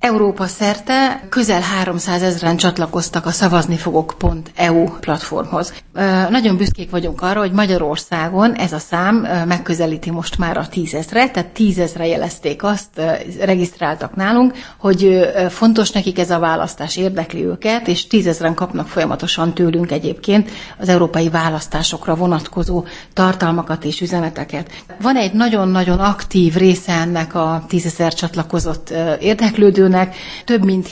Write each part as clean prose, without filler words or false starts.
Európa szerte közel 300 000-en csatlakoztak a szavaznifogok.eu platformhoz. Nagyon büszkék vagyunk arra, hogy Magyarországon ez a szám megközelíti most már a 10 000-et, tehát 10 000-re jelezték azt, regisztráltak nálunk, hogy fontos nekik ez a választás, érdekli őket, és 10 000-en kapnak folyamatosan tőlünk egyébként az európai választásokra vonatkozó tartalmakat és üzeneteket. Van egy nagyon-nagyon aktív része ennek a 10 000 csatlakozott érdeklődőnek, több mint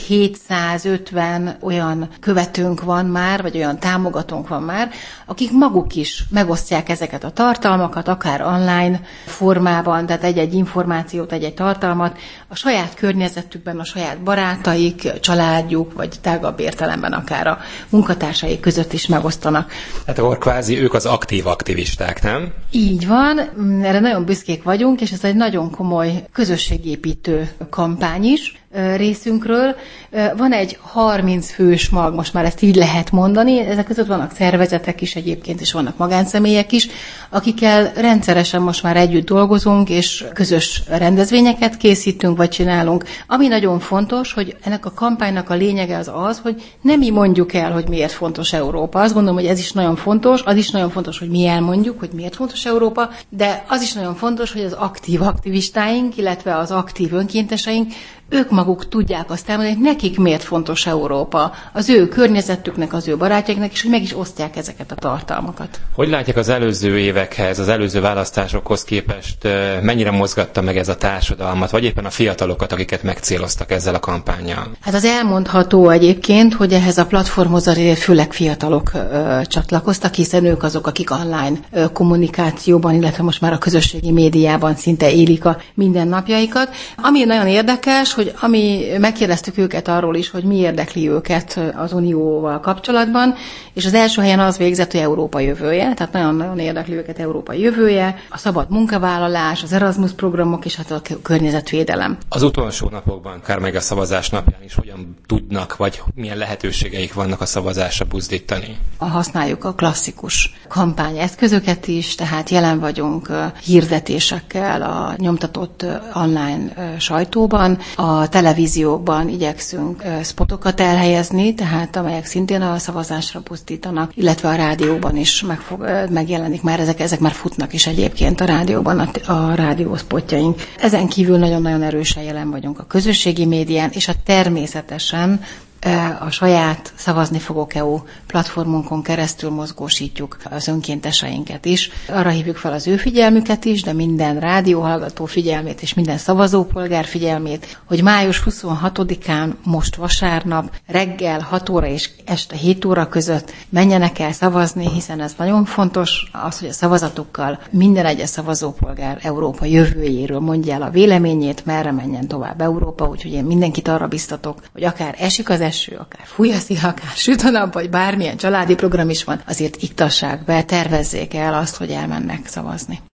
750 olyan követőnk van már, vagy olyan támogatónk van már, akik maguk is megosztják ezeket a tartalmakat, akár online formában, tehát egy-egy információt, egy-egy tartalmat, a saját környezetükben, a saját barátaik, családjuk, vagy tágabb értelemben akár a munkatársaik között is megosztanak. Hát akkor kvázi ők az aktív aktivisták, nem? Így van, erre nagyon büszkék vagyunk, és ez egy nagyon komoly közösségépítő kampány is részünkről. Van egy 30 fős mag, most már ezt így lehet mondani, ezek között vannak szervezetek is egyébként, és vannak magánszemélyek is, akikkel rendszeresen most már együtt dolgozunk, és közös rendezvényeket készítünk, vagy csinálunk. Ami nagyon fontos, hogy ennek a kampánynak a lényege az, hogy nem mi mondjuk el, hogy miért fontos Európa. Azt gondolom, hogy ez is nagyon fontos, az is nagyon fontos, hogy mi elmondjuk, hogy miért fontos Európa, de az is nagyon fontos, hogy az aktív aktivistáink, illetve az aktív önkénteseink, ők maguk tudják azt elmondani, hogy nekik miért fontos Európa, az ő környezetüknek, az ő barátjaiknak, és hogy meg is osztják ezeket a tartalmakat. Hogy látják az előző évekhez, az előző választásokhoz képest, mennyire mozgatta meg ez a társadalmat, vagy éppen a fiatalokat, akiket megcéloztak ezzel a kampánnyal? Hát az elmondható egyébként, hogy ehhez a platformhoz főleg fiatalok csatlakoztak, hiszen ők azok, akik online kommunikációban, illetve most már a közösségi médiában szinte élik a mindennapjaikat. Ami nagyon érdekes, hogy megkérdeztük őket arról is, hogy mi érdekli őket az Unióval kapcsolatban, és az első helyen az végzett, hogy Európa jövője, tehát nagyon-nagyon érdekli őket Európa jövője, a szabad munkavállalás, az Erasmus programok és hát a környezetvédelem. Az utolsó napokban, akár meg a szavazás napján is hogyan tudnak, vagy milyen lehetőségeik vannak a szavazásra buzdítani? Használjuk a klasszikus kampányeszközöket is, tehát jelen vagyunk hirdetésekkel a nyomtatott online sajtóban, a televízióban igyekszünk spotokat elhelyezni, tehát amelyek szintén a szavazásra buzdítanak, illetve a rádióban is megjelenik már, ezek már futnak is egyébként a rádióban a rádiószpotjaink. Ezen kívül nagyon-nagyon erősen jelen vagyunk a közösségi médián, és természetesen a saját szavaznifogok.eu platformunkon keresztül mozgósítjuk az önkénteseinket is. Arra hívjuk fel az ő figyelmüket is, de minden rádióhallgató figyelmét és minden szavazópolgár figyelmét, hogy május 26-án, most vasárnap, reggel 6 óra és este 7 óra között menjenek el szavazni, hiszen ez nagyon fontos, az, hogy a szavazatukkal minden egyes szavazópolgár Európa jövőjéről mondja el a véleményét, merre menjen tovább Európa, úgyhogy én mindenkit arra biztatok, hogy akár esik az eső, akár fúj a szél, akár süt a nap, vagy bármilyen családi program is van, azért iktassák be, tervezzék el azt, hogy elmennek szavazni.